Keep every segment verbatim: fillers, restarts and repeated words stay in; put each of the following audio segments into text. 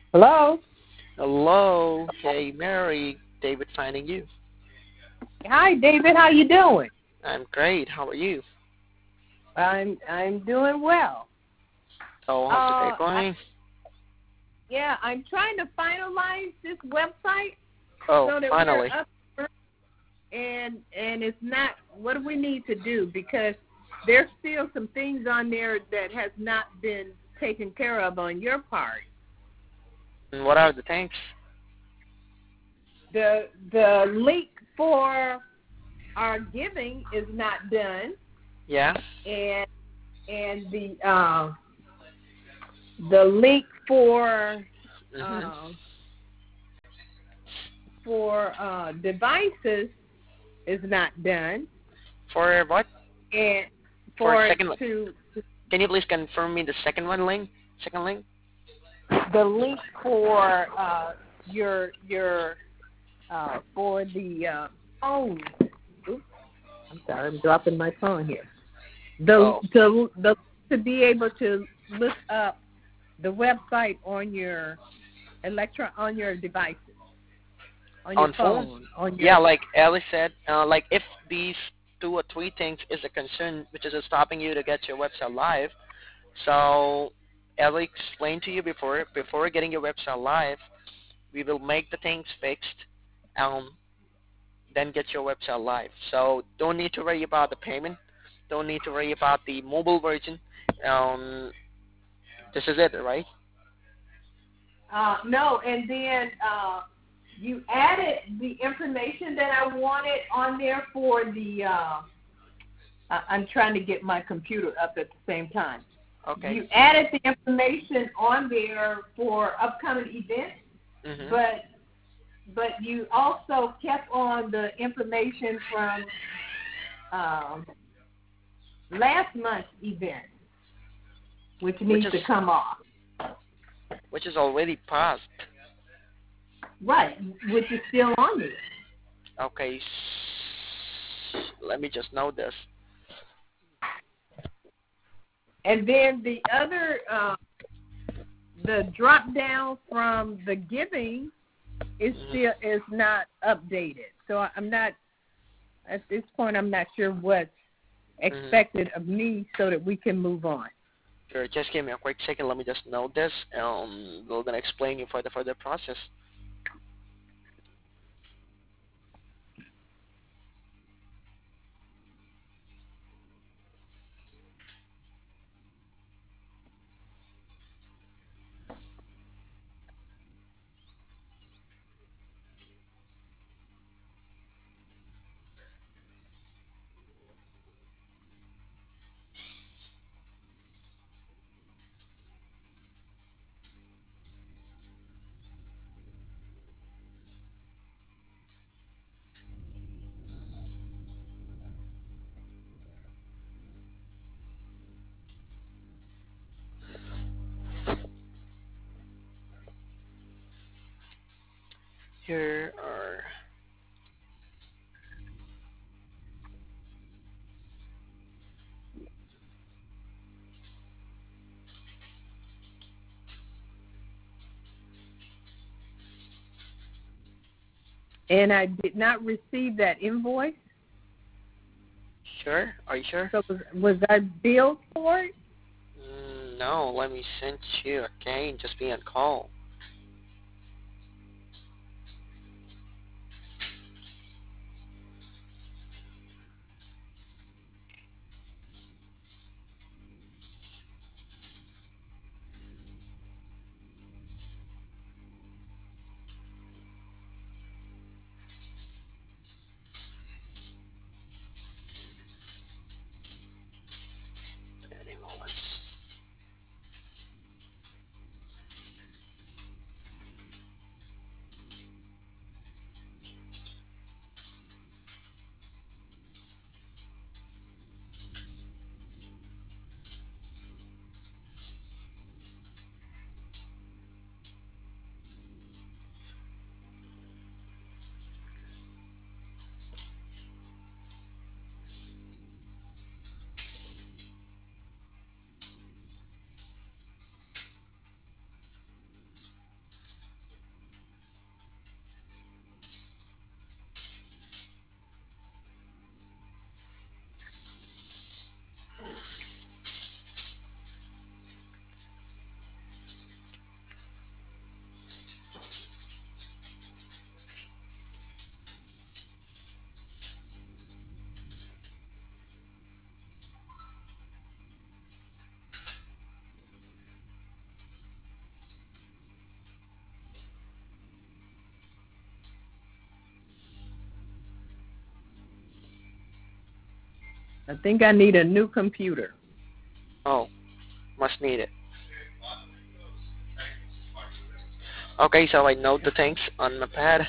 Hello. Hello. Hey, Mary. David finding you. Hi, David. How you doing? I'm great. How are you? I'm I'm doing well. So, how's the day Uh, I, going? yeah, I'm trying to finalize this website Oh, so that we're finally. up and and it's not. What do we need to do? Because there's still some things on there that has not been taken care of on your part. And what are the things? The the link for our giving is not done, Yeah. and and the uh, the link for Mhm. uh, for uh, devices is not done, For what? and For for it second. to Can you please confirm me the second one link? Second link. the link for uh, your your uh, for the uh, phone. Oops, I'm sorry, I'm dropping my phone here. The Oh, to the to be able to look up the website on your electron on your devices, on your on phone. phone, on your Yeah, like Alice said, uh, like if these two or three things is a concern, which is stopping you to get your website live. So, Ellie explained to you before, before getting your website live, we will make the things fixed, um, then get your website live. So don't need to worry about the payment. Don't need to worry about the mobile version. Um, this is it, right? uh, no, and then uh, you added the information that I wanted on there for the. Uh, I- I'm trying to get my computer up at the same time. Okay. You added the information on there for upcoming events, Mhm. but but you also kept on the information from um, last month's event, which Which needs is to come off. which is already passed. Right, which is still on there. Okay. s- Let me just know this. And then the other, uh, the drop down from the giving is Mhm. still is not updated. So I- I'm not at this point. I'm not sure what's Mhm. expected of me so that we can move on. Sure. Just give me a quick second. Let me just note this. Um, we're gonna explain you for the further process. Here are. And I did not receive that invoice. Sure. Are you sure? So was, was I billed for it? Mm, no. Let me send you again. Just be on call. Anyone? I think I need a new computer. Oh, must need it. Okay, so I note the things on my pad.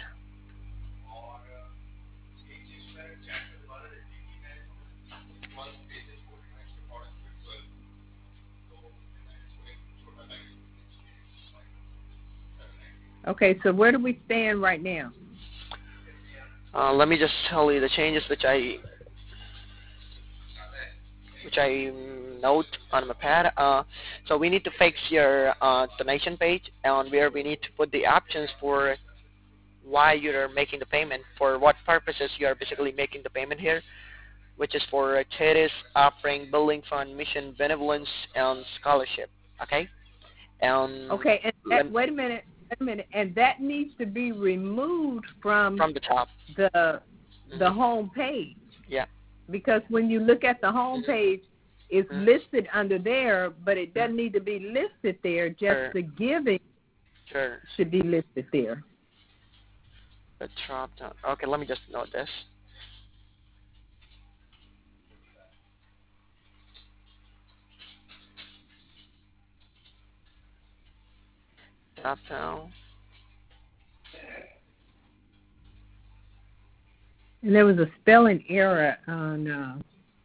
Okay, so where do we stand right now? Uh, let me just tell you the changes which I which I note on my pad. Uh, so we need to fix your uh, donation page, and where we need to put the options for why you're making the payment, for what purposes you are basically making the payment here, which is for charities, offering, building fund, mission, benevolence, and scholarship. Okay. And Okay, and lem- that, wait a minute, wait a minute, and that needs to be removed from from the top. the the Mhm. home page, Yeah. because when you look at the home page, it's Mhm. listed under there, but it doesn't need to be listed there. Just Sure. the giving Sure. should be listed there. The drop down. Okay, let me just note this. Drop down. And there was a spelling error on. Uh,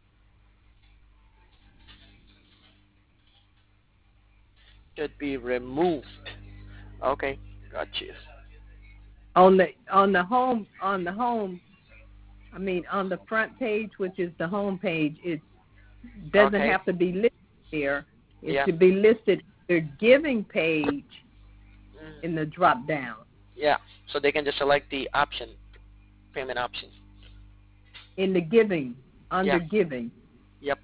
Should be removed. Okay, got you. on the on the home on the home I mean on the front page, which is the home page, it doesn't Okay. have to be listed there. It Yeah. should be listed the giving page Mm. in the drop down. Yeah. So they can just select the option, payment option. In the giving, under Yeah. giving. Yep.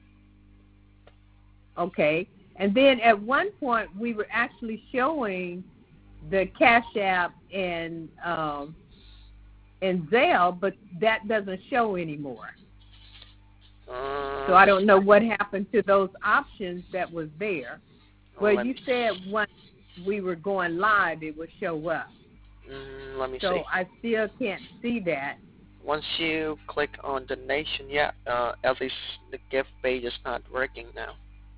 Okay. And then at one point we were actually showing the Cash App and um and Zelle, but that doesn't show anymore. Uh, So I don't know what happened to those options that was there. Well, let you me, said once we were going live, it would show up. mm, let me So see. I still can't see that. Once you click on donation, yeah, uh, at least the gift page is not working now.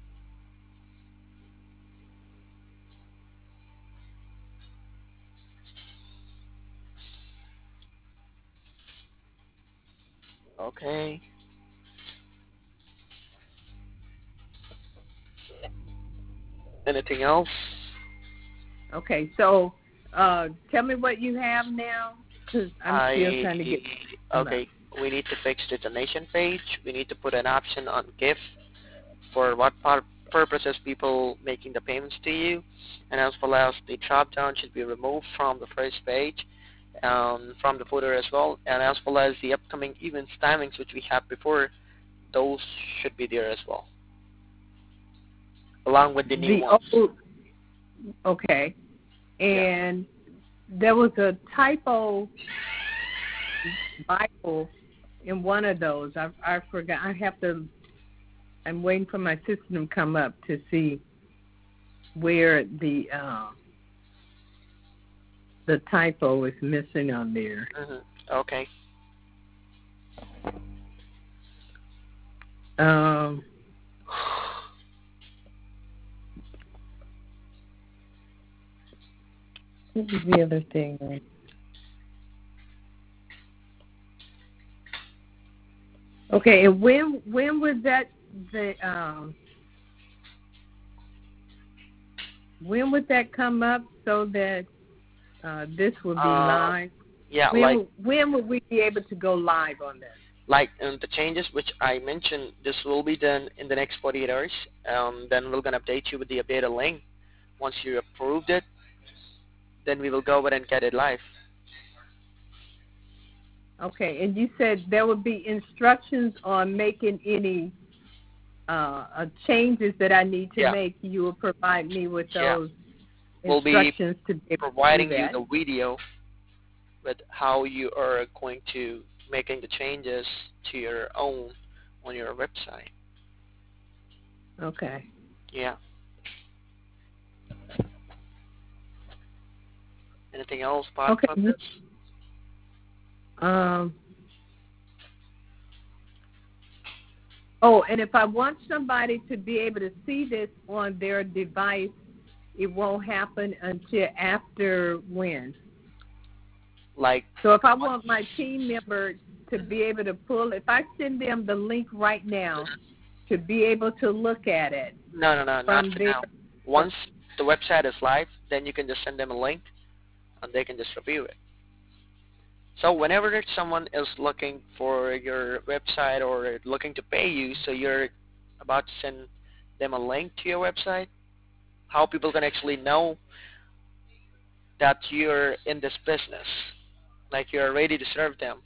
Okay. Anything else? Okay, so uh, tell me what you have now, because I'm still I trying to get. okay. We need to fix the donation page. We need to put an option on gift for what pur- purposes people making the payments to you, and as well as the drop down should be removed from the first page, um, from the footer as well, and as well as the upcoming events timings which we had before, those should be there as well, along with the new The ones. old, okay, and yeah. There was a typo Bible in one of those. I I forgot. I have to. I'm waiting for my system to come up to see where the uh, the typo is missing on there. Mm-hmm. Okay. Um, what was the other thing? Okay, and when when was that the um when would that come up so that uh, this will be Uh, live? yeah, When like when would we be able to go live on this? like um, the changes which I mentioned, this will be done in the next forty-eight hours. Um, then we're gonna update you with the updated link. Once you approved it, then we will go ahead and get it live. Okay, and you said there would be instructions on making any uh, uh, changes that I need to Yeah. make. You will provide me with Yeah. those We'll be instructions to be able providing to do you that. the video with how you are going to making the changes to your own on your website. Okay. Yeah. Anything else apart Okay. from this? Um. Oh, and if I want somebody to be able to see this on their device, it won't happen until after when? Like, so if I want my team member to be able to pull, if I send them the link right now to be able to look at it. No, no, no, not from for their, now. Once the website is live, then you can just send them a link, and they can just review it. So whenever someone is looking for your website or looking to pay you, so you're about to send them a link to your website, how people can actually know that you're in this business, like you're ready to serve them.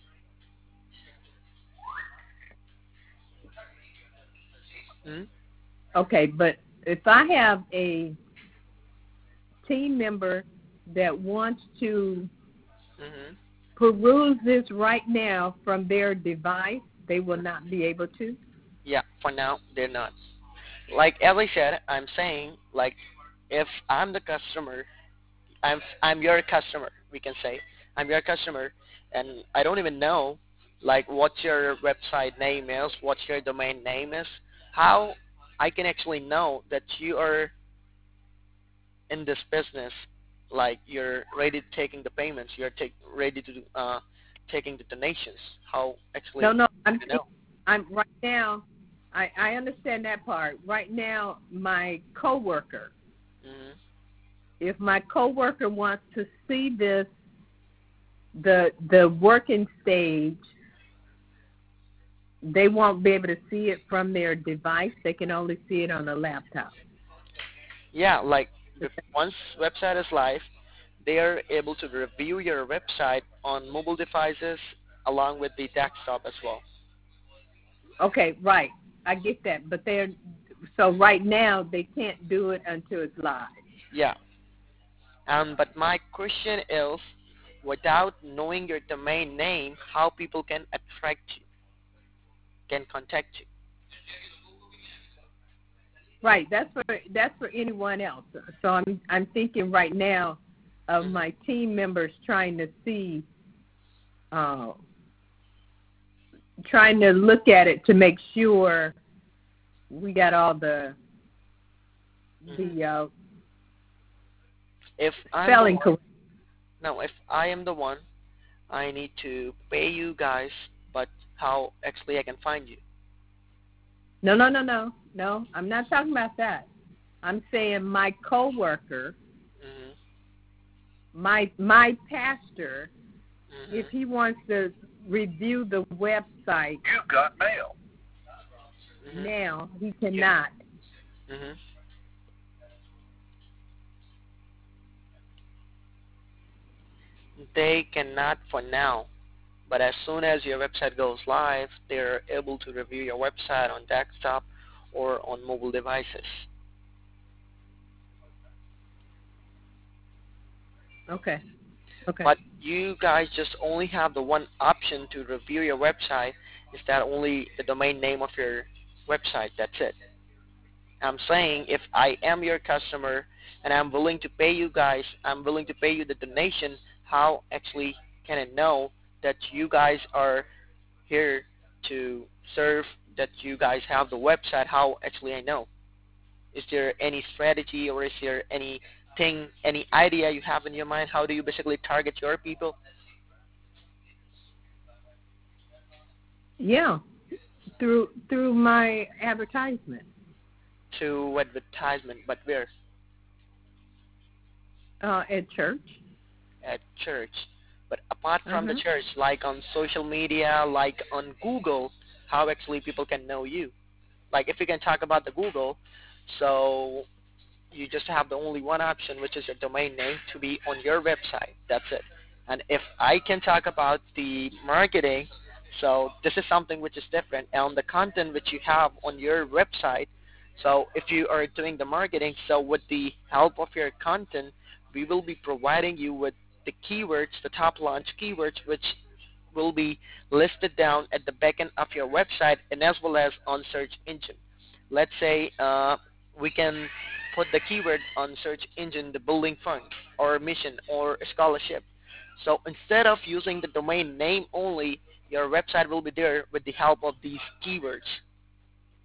Hmm? Okay, but if I have a team member that wants to Hmm. peruse this right now from their device, they will not be able to? Yeah, for now they're not. Like as I said, I'm saying like if I'm the customer, I'm I'm your customer. We can say I'm your customer, and I don't even know like what your website name is, what your domain name is. How I can actually know that you are in this business, like you're ready to taking the payments, you're take ready to uh taking the donations. How No, actually no, I'm you know? I'm right now. I I understand that part. Right now, my coworker. Hmm. If my coworker wants to see this, the the working stage, they won't be able to see it from their device. They can only see it on a laptop. Yeah, like if once website is live, they are able to review your website on mobile devices along with the desktop as well. Okay, right. I get that, but they're so right now they can't do it until it's live. Yeah. Um, but my question is, without knowing your domain name, how people can attract you, can contact you? Right. That's for that's for anyone else. So I'm I'm thinking right now of Mhm. my team members trying to see, uh, trying to look at it to make sure we got all the Mhm. the uh, If I'm the spelling one, correct. no, if I am the one, I need to pay you guys, but how actually I can find you? No, no, no, no, no. I'm not talking about that. I'm saying my coworker, Mhm. my my pastor, if Mhm. he wants to review the website You've got mail. Mhm. now, he cannot. Mhm. They cannot for now, but as soon as your website goes live, they're able to review your website on desktop or on mobile devices. Okay. Okay. But you guys just only have the one option to review your website. Is that only the domain name of your website? That's it. I'm saying if I am your customer and I'm willing to pay you guys, I'm willing to pay you the donation, how actually can I know that you guys are here to serve, that you guys have the website? How actually I know? Is there any strategy or is there anything, any idea you have in your mind? How do you basically target your people? Yeah, through through my advertisement To advertisement, but where? uh, at church. At church. But apart from the Uh-huh. church, like on social media, like on Google, how actually people can know you? Like if we can talk about the Google, so you just have the only one option, which is your domain name to be on your website. That's it. And if I can talk about the marketing, so this is something which is different. And the content which you have on your website, so if you are doing the marketing, so with the help of your content, we will be providing you with the keywords, the top launch keywords, which will be listed down at the back end of your website and as well as on search engine. Let's say uh, we can put the keyword on search engine, the building fund or mission or scholarship. So instead of using the domain name only, your website will be there with the help of these keywords.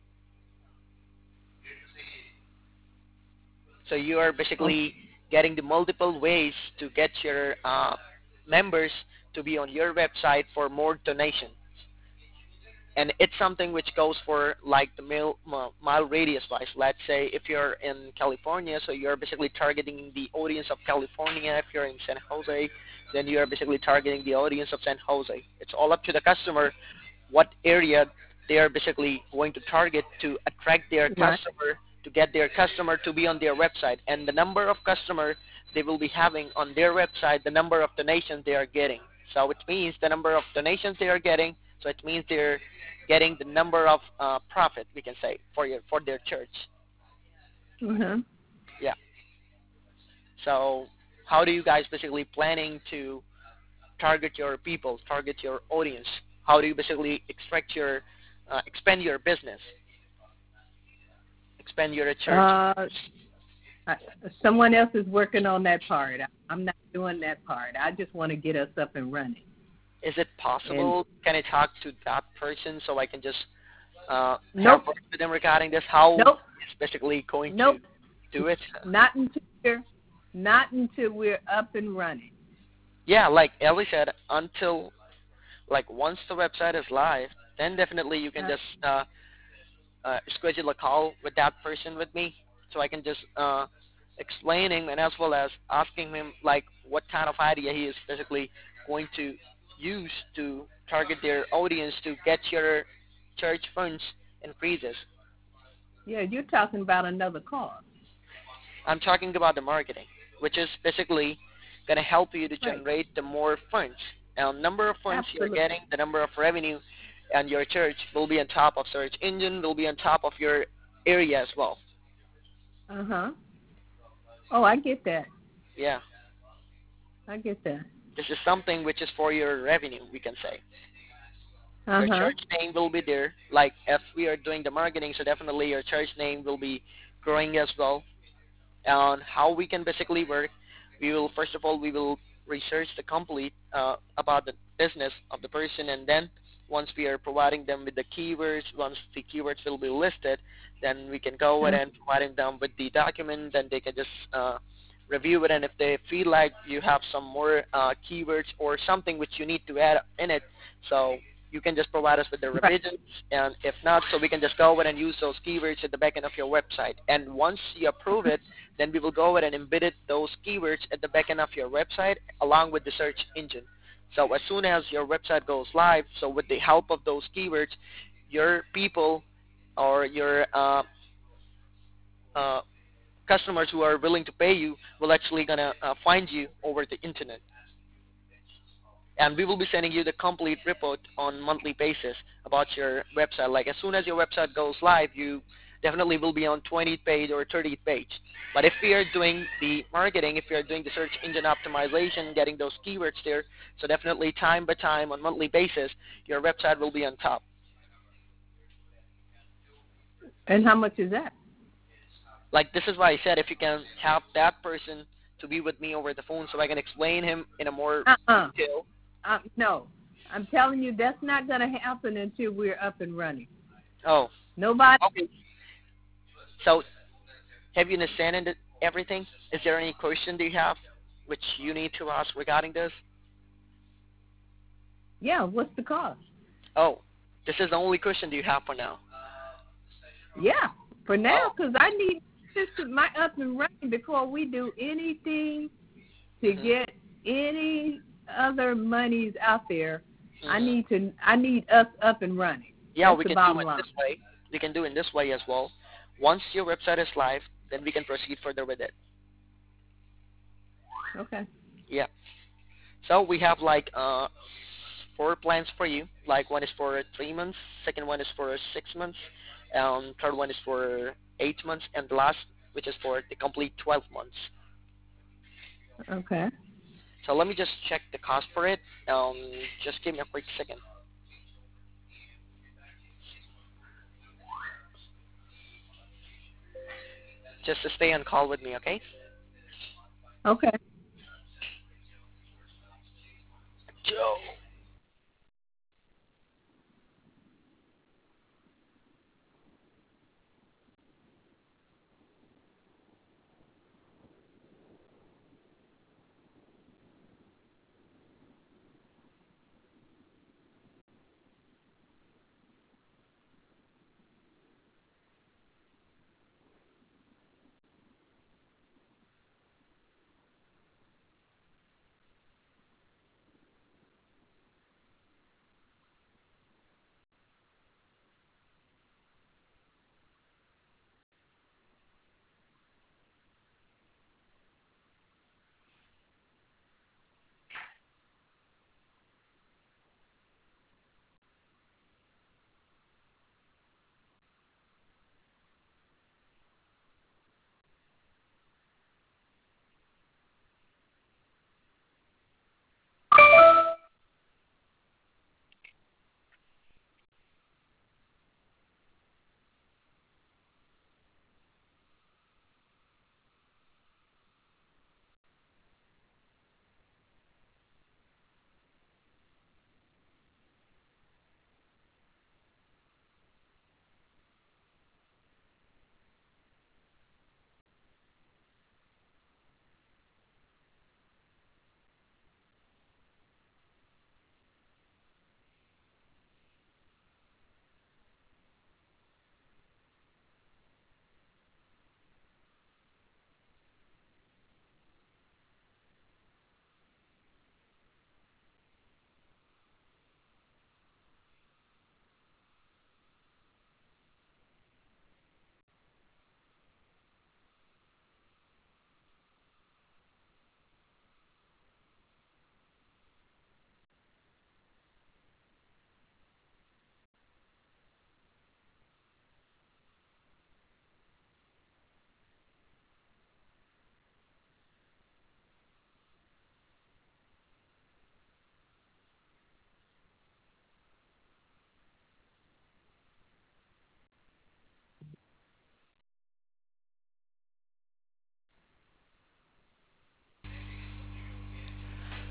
So you are Oh, basically getting the multiple ways to get your uh, members to be on your website for more donation. And it's something which goes for like the mile, mile mile radius wise. Let's say if you're in California, so you're basically targeting the audience of California. If you're in San Jose, then you're basically targeting the audience of San Jose. It's all up to the customer what area they are basically going to target to attract their right. customer, to get their customer to be on their website. And the number of customer they will be having on their website, the number of donations they are getting. So it means the number of donations they are getting, so it means they're getting the number of uh, profit, we can say, for your for their church. Uh-huh. Yeah. So how do you guys basically planning to target your people, target your audience? How do you basically extract your, uh, expand your business, expand your church? Uh, I, someone else is working on that part. I, I'm not doing that part. I just want to get us up and running. Is it And possible? Can I talk to that person so I can just uh, have nope, words with them regarding this? How nope, is basically going to nope. do it? Not until we're not until we're up and running. Yeah, like Ellie said, until like once the website is live, then definitely you can Uh, just uh, uh, schedule a call with that person with me, so I can just uh, explaining and as well as asking him like what kind of idea he is basically going to use to target their audience to get your church funds increases. yeah, you're talking about another cause. I'm talking about the marketing, which is basically going to help you to Right. generate the more funds. Now, number of funds you're Absolutely. getting, the number of revenue, and your church will be on top of search engine, will be on top of your area as well. Uh huh. Oh, I get that. Yeah, I get that. this is something which is for your revenue, we can say. Uh Your huh. church name will be there. Like if we are doing the marketing, so definitely your church name will be growing as well. On how we can basically work. We will first of all we will research the complete uh, about the business of the person, and then once we are providing them with the keywords, once the keywords will be listed, then we can go ahead Uh, and providing them with the document. Then they can just uh, review it, and if they feel like you have some more uh, keywords or something which you need to add in it, so you can just provide us with the right. revisions, and if not, so we can just go ahead and use those keywords at the back end of your website. And once you approve it, then we will go ahead and embed it, those keywords at the back end of your website along with the search engine. So as soon as your website goes live, so with the help of those keywords, your people or your uh, uh, customers who are willing to pay you will actually gonna uh, find you over the internet. And we will be sending you the complete report on monthly basis about your website. Like as soon as your website goes live, you definitely will be on twentieth page or thirtieth page. But if we are doing the marketing, if we are doing the search engine optimization, getting those keywords there, so definitely time by time on monthly basis, your website will be on top. And how much is that? Like this is why I said if you can have that person to be with me over the phone so I can explain him in a more Uh uh detail. Um, no, I'm telling you that's not going to happen until we're up and running. Oh, Nobody. okay. So have you understood everything? Is there any question do you have which you need to ask regarding this? Yeah. What's the cost? Oh, this is the only question do you have for now. Yeah. For now, Oh, because I need this to my up and running before we do anything to mhm, get any other monies out there. I mhm. need to. I need us up and running. Yeah, That's we the can do bottom it line. this way. We can do it this way as well. Once your website is live, then we can proceed further with it. Okay. Yeah. So we have like uh, four plans for you. Like one is for three months, second one is for six months, um, third one is for eight months, and the last, which is for the complete twelve months. Okay. So let me just check the cost for it. Um, just give me a quick second. Just to stay on call with me, okay? Okay. Joe.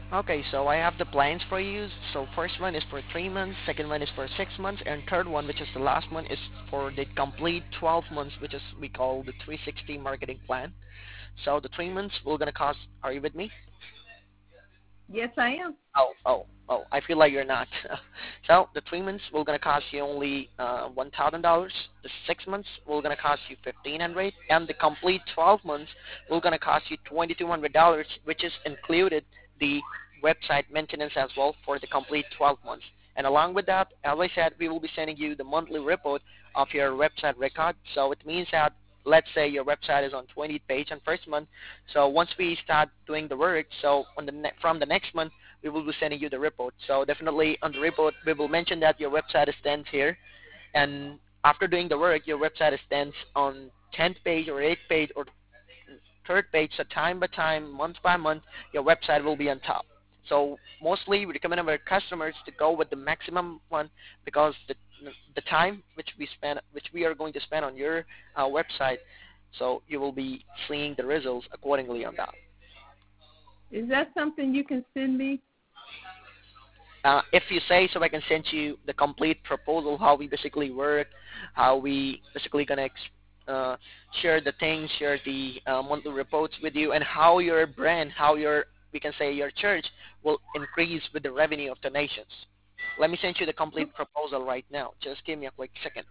Okay, so I have the plans for you. So first one is for three months, second one is for six months, and third one, which is the last one, is for the complete twelve months, which is we call the three sixty marketing plan. So the three months will gonna cost. Are you with me? Yes, I am. Oh, oh, oh! I feel like you're not. So the three months will gonna cost you only uh, one thousand dollars. The six months will gonna cost you fifteen hundred, and the complete twelve months will gonna cost you twenty two hundred dollars, which is included the website maintenance as well for the complete twelve months. And along with that, as I said, we will be sending you the monthly report of your website record. So it means that let's say your website is on twenty page on first month. So once we start doing the work, so on the ne- from the next month we will be sending you the report. So definitely on the report we will mention that your website stands here, and after doing the work, your website stands on tenth page or eighth page or third page. So time by time, month by month, your website will be on top. So mostly we recommend our customers to go with the maximum one because the the time which we spend, which we are going to spend on your uh, website, so you will be seeing the results accordingly on that. Is that something you can send me? Uh, if you say so, I can send you the complete proposal, how we basically work, how we basically gonna ex- uh, share the things, share the uh, monthly reports with you, and how your brand, how your we can say your church will increase with the revenue of the nations. Let me send you the complete proposal right now. Just give me a quick second.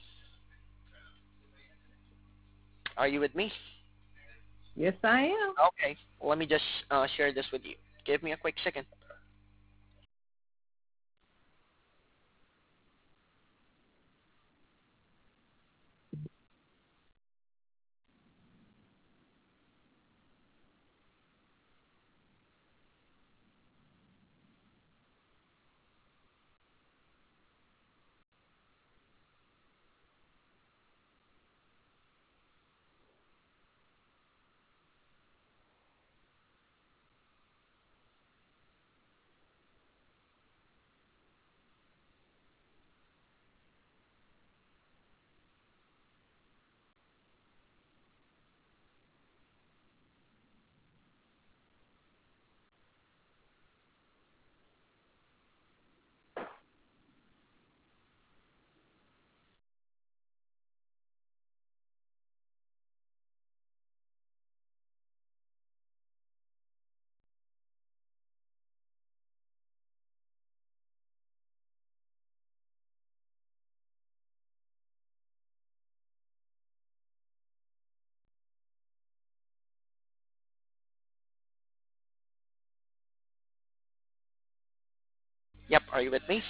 Are you with me? Yes, I am. Okay. Let me just uh, share this with you. Give me a quick second. Yep. Are you with me?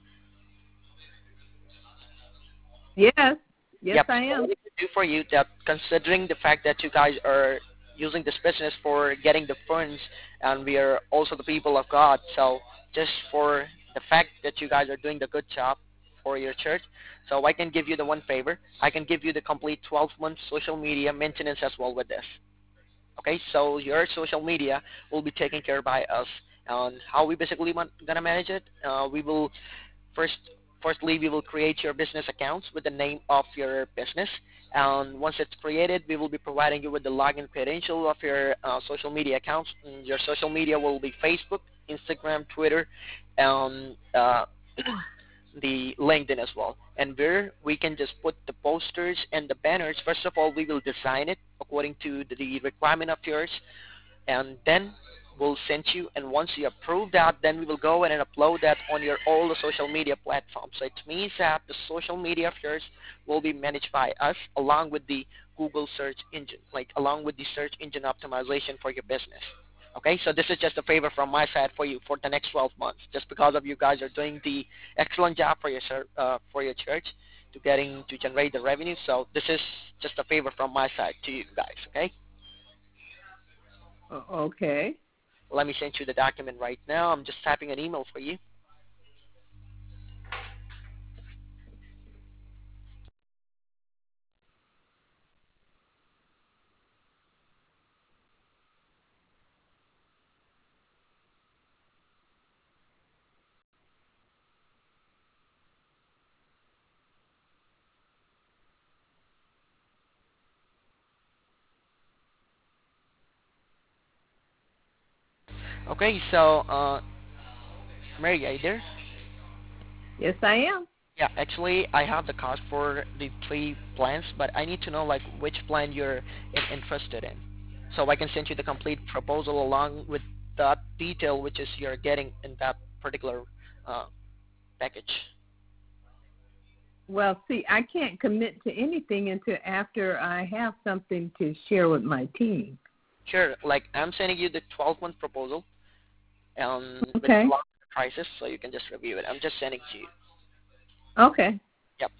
Yes. Yes, Yep. I So what am. we can do for you that considering the fact that you guys are using this business for getting the funds and we are also the people of God, so just for the fact that you guys are doing the good job for your church, so I can give you the one favor. I can give you the complete twelve month social media maintenance as well with this. Okay, so your social media will be taken care by us. And how we basically want, gonna manage it? Uh, we will First, firstly, we will create your business accounts with the name of your business. And once it's created, we will be providing you with the login credential of your uh, social media accounts. And your social media will be Facebook, Instagram, Twitter, and uh, the LinkedIn as well. And where we can just put the posters and the banners. First of all, we will design it according to the requirement of yours, and then we'll send you, and once you approve that, then we will go in and upload that on your all the social media platforms. So it means that the social media of yours will be managed by us along with the Google search engine, like along with the search engine optimization for your business. Okay, so this is just a favor from my side for you for the next twelve months, just because of you guys are doing the excellent job for your ser- uh, for your church to getting to generate the revenue. So this is just a favor from my side to you guys. Okay. O- Okay. Let me send you the document right now. I'm just typing an email for you. Okay, so uh, Mary, are you there? Yes, I am. Yeah, actually, I have the cost for the three plans, but I need to know like which plan you're in, interested in, so I can send you the complete proposal along with that detail which is you're getting in that particular uh, package. Well, see, I can't commit to anything until after I have something to share with my team. Sure, like I'm sending you the twelve month proposal um, with Okay. a lot of prices, so you can just review it. I'm just sending to you. Okay. Yep.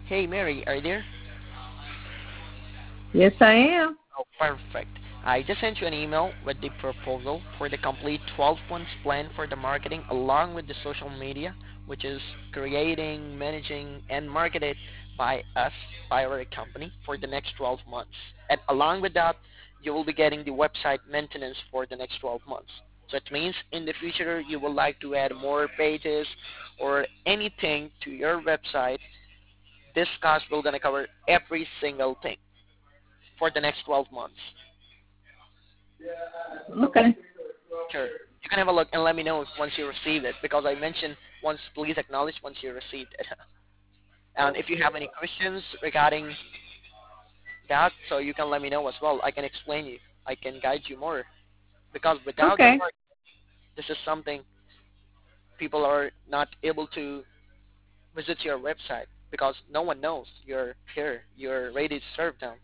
Hey, Mary, are you there? Yes, I am. Oh, perfect. I just sent you an email with the proposal for the complete twelve months plan for the marketing along with the social media, which is creating, managing, and marketed by us, by our company for the next twelve months. And along with that, you will be getting the website maintenance for the next twelve months. So it means in the future you would like to add more pages or anything to your website, this cost will gonna cover every single thing for the next twelve months. Okay. Sure. You can have a look and let me know once you receive it because I mentioned once please acknowledge once you received it. And if you have any questions regarding that, so you can let me know as well. I can explain you. I can guide you more because without the Okay. market, this is something people are not able to visit your website because no one knows you're here. You're ready to serve them.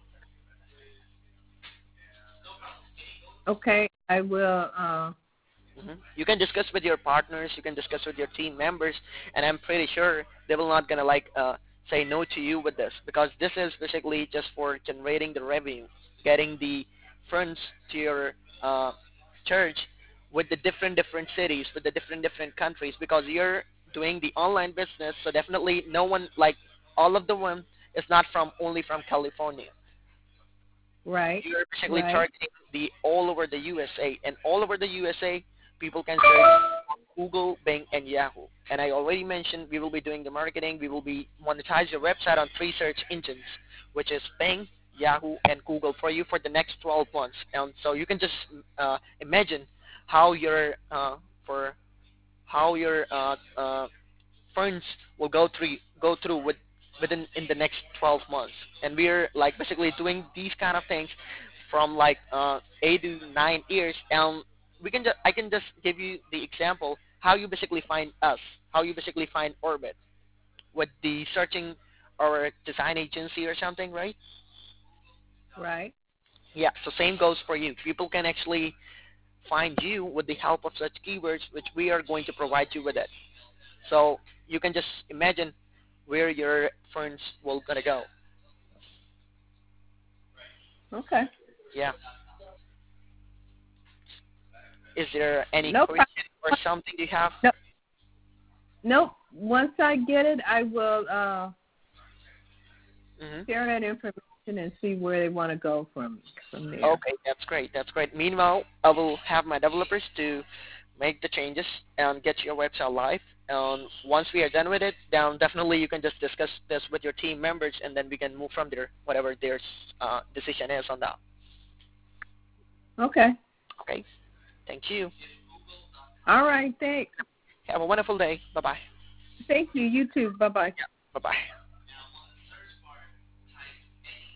Okay. I will. Uh, hmm You can discuss with your partners, you can discuss with your team members, and I'm pretty sure they will not gonna like uh, say no to you with this because this is basically just for generating the revenue, getting the funds to your uh, church with the different different cities, with the different different countries because you're doing the online business, so definitely no one like all of the one is not from only from California. right. You're basically Right. targeting the all over the U S A, and all over the U S A, people can search Google, Bing, and Yahoo. And I already mentioned we will be doing the marketing. We will be monetize your website on three search engines, which is Bing, Yahoo, and Google for you for the next twelve months. And so you can just uh, imagine how your uh, for how your uh, uh, funds will go through go through with within in the next twelve months. And we're like basically doing these kind of things from like uh, eight to nine years. And we can just I can just give you the example how you basically find us, how you basically find Orbit with the searching or design agency or something, right? Right. Yeah. So same goes for you. People can actually find you with the help of such keywords, which we are going to provide you with it. So you can just imagine where your funds will gonna go. Okay. Yeah. Is there any No question or problem. something you have? No. Nope. Once I get it, I will uh, hmm share that information and see where they want to go from from there. Okay, that's great. That's great. Meanwhile, I will have my developers to make the changes and get your website live. And once we are done with it, then definitely you can just discuss this with your team members, and then we can move from there, whatever their uh, decision is on that. Okay. Okay. Thank you. All right. Thanks. Have a wonderful day. Bye bye. Thank you. You too. Bye bye. Bye bye.